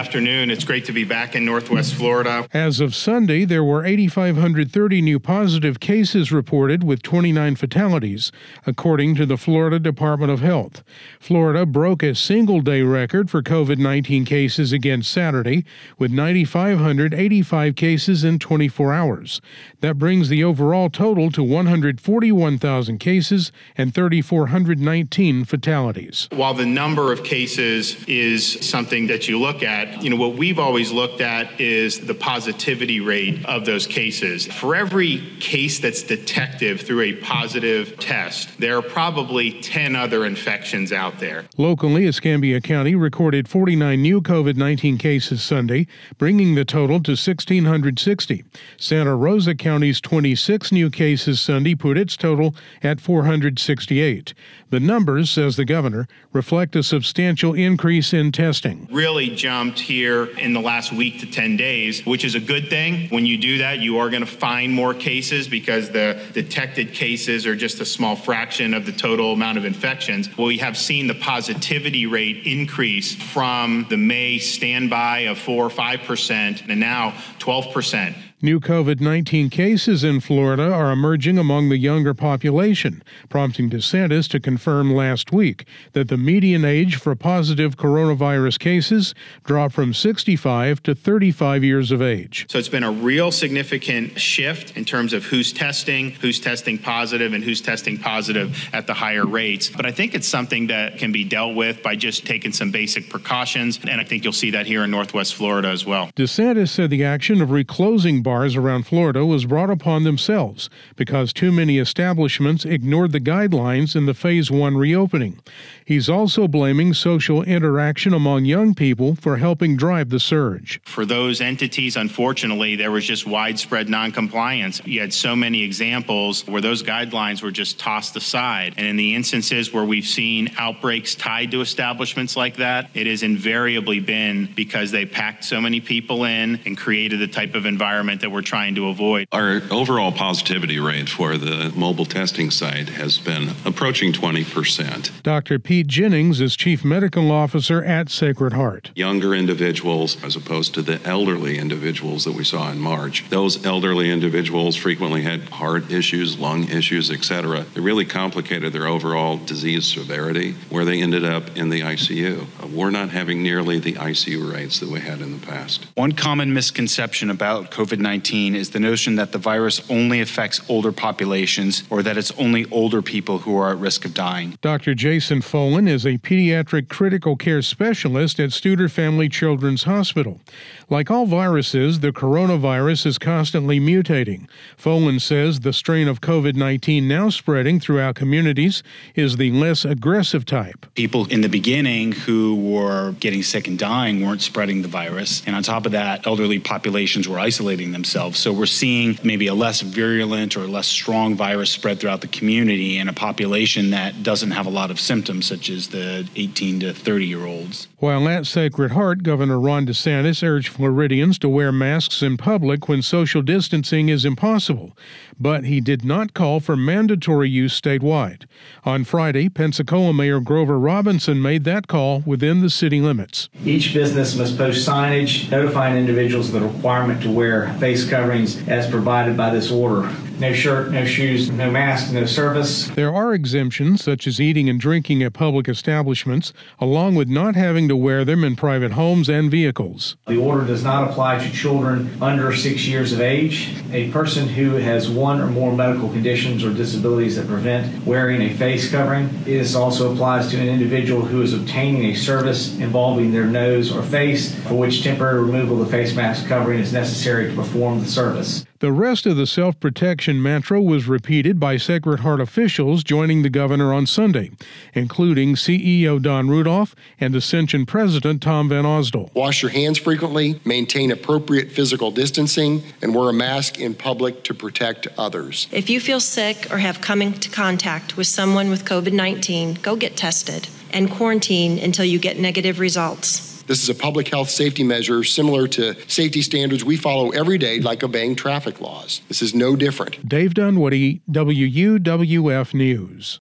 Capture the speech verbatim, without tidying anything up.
afternoon. It's great to be back in Northwest Florida. As of Sunday, there were eight thousand five hundred thirty new positive cases reported with twenty-nine fatalities, according to the Florida Department of Health. Florida broke a single-day record for COVID nineteen cases again Saturday, with nine thousand five hundred eighty-five cases in twenty-four hours. That brings the overall total to one hundred forty-one thousand cases and three thousand four hundred nineteen fatalities. While the number of cases is something that you look at, you know, what we've always looked at is the positivity rate of those cases. For every case that's detected through a positive test, there are probably ten other infections out there. Locally, Escambia County recorded forty-nine new COVID nineteen cases Sunday, bringing the total to one thousand six hundred sixty. Santa Rosa County's twenty-six new cases Sunday put its total at four hundred sixty-eight. The numbers, says the governor, reflect a substantial increase in testing. Really jumped here in the last week to ten days, which is a good thing. When you do that, you are going to find more cases because the detected cases are just a small fraction of the total amount of infections. Well, we have seen the positivity rate increase from the May standby of four or five percent and now twelve percent. New COVID nineteen cases in Florida are emerging among the younger population, prompting DeSantis to confirm last week that the median age for positive coronavirus cases dropped from sixty-five to thirty-five years of age. So it's been a real significant shift in terms of who's testing, who's testing positive, and who's testing positive at the higher rates. But I think it's something that can be dealt with by just taking some basic precautions, and I think you'll see that here in Northwest Florida as well. DeSantis said the action of reclosing bars around Florida was brought upon themselves because too many establishments ignored the guidelines in the phase one reopening. He's also blaming social interaction among young people for helping drive the surge. For those entities, unfortunately, there was just widespread noncompliance. You had so many examples where those guidelines were just tossed aside. And in the instances where we've seen outbreaks tied to establishments like that, it has invariably been because they packed so many people in and created the type of environment that we're trying to avoid. Our overall positivity rate for the mobile testing site has been approaching twenty percent. Doctor Pete Jennings is Chief Medical Officer at Sacred Heart. Younger individuals, as opposed to the elderly individuals that we saw in March, those elderly individuals frequently had heart issues, lung issues, et cetera. It really complicated their overall disease severity, where they ended up in the I C U. We're not having nearly the I C U rates that we had in the past. One common misconception about COVID nineteen is the notion that the virus only affects older populations or that it's only older people who are at risk of dying. Doctor Jason Folan is a pediatric critical care specialist at Studer Family Children's Hospital. Like all viruses, the coronavirus is constantly mutating. Folan says the strain of COVID nineteen now spreading throughout communities is the less aggressive type. People in the beginning who were getting sick and dying weren't spreading the virus. And on top of that, elderly populations were isolating themselves. So we're seeing maybe a less virulent or less strong virus spread throughout the community in a population that doesn't have a lot of symptoms, such as the eighteen to thirty year olds. While at Sacred Heart, Governor Ron DeSantis urged Floridians to wear masks in public when social distancing is impossible, but he did not call for mandatory use statewide. On Friday, Pensacola Mayor Grover Robinson made that call within the city limits. Each business must post signage notifying individuals of the requirement to wear face coverings as provided by this order. No shirt, no shoes, no mask, no service. There are exemptions, such as eating and drinking at public establishments, along with not having to wear them in private homes and vehicles. The order does not apply to children under six years of age. A person who has one or more medical conditions or disabilities that prevent wearing a face covering. This also applies to an individual who is obtaining a service involving their nose or face, for which temporary removal of the face mask covering is necessary to perform the service. The rest of the self-protection mantra was repeated by Sacred Heart officials joining the governor on Sunday, including C E O Don Rudolph and Ascension President Tom Van Osdol. Wash your hands frequently, maintain appropriate physical distancing, and wear a mask in public to protect others. If you feel sick or have come into contact with someone with COVID nineteen, go get tested and quarantine until you get negative results. This is a public health safety measure similar to safety standards we follow every day, like obeying traffic laws. This is no different. Dave Dunwoody, W U W F News.